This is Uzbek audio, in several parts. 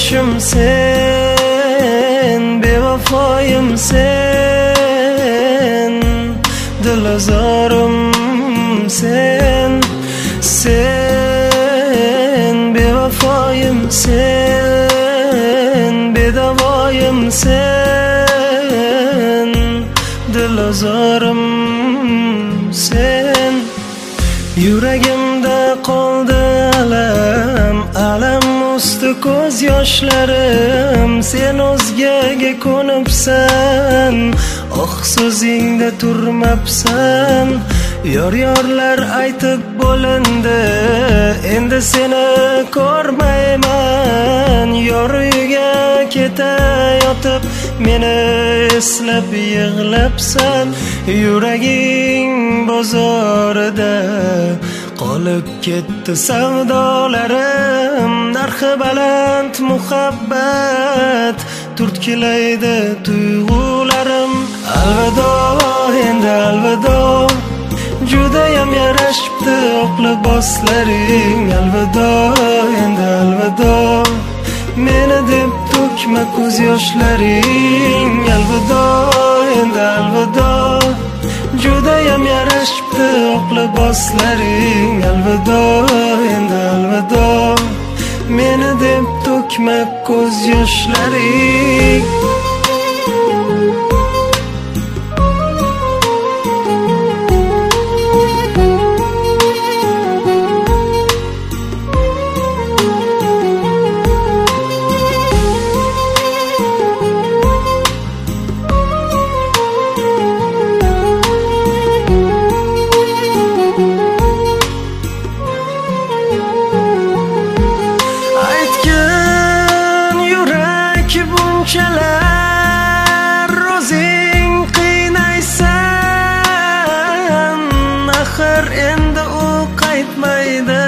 yoshim sen, bevafoyim sen, dilozorim sen, sen bevafoyim sen, bedavoyim sen, dilozorim sen. Yuragimda qoldi alam, alam usti ko'z yoshlarim. Sen o'zgaga ko'nibsan, oh so'zingda turmabsan. Yor-yorlar aytib bo'lindi, endi seni ko'rmayman. Yor uyiga ketayotib meni eslab yig'labsan. Yuraging bozorida qolib ketdi savdolarim. Narxi baland muhabbat turtkilaydi tuyg'ularim. Alvido, endi alvido, judayam yarashibdi oq liboslaring. Alvido, endi alvido, meni deb to'kma ko'z yoshlaring. Alvido, endi alvido, judayam yarashibdi oq liboslaring. Alvido, endi alvido, meni deb to'kma ko'z yoshlaring. O'zing qiynaysan, axir endi u qaytmaydi.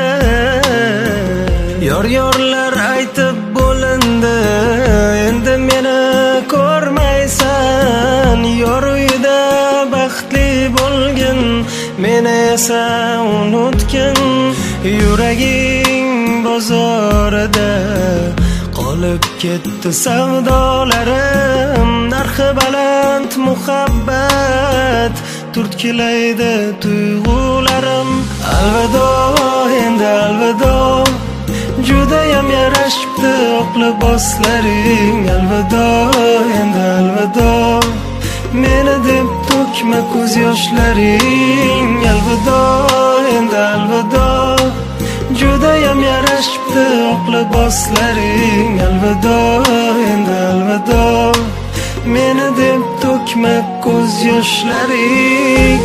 Yor-yorlar aytib bo'lindi, endi meni ko'rmaysan. Yor uyida baxtli bo'lgin, meni esa unutgin. Yuraging bozorida qolib ketdi savdolarim. Narxi baland muhabbat turtkilaydi tuyg'ularim. Alvido, endi alvido, judayam yarashibdi oq liboslaring. Alvido, endi alvido, meni deb to'kma ko'z yoshlaring. Alvido, endi alvido, judayam yarashibdi oq liboslaring. Alvido, endi alvido, meni deb to'kma ko'z yoshlaring.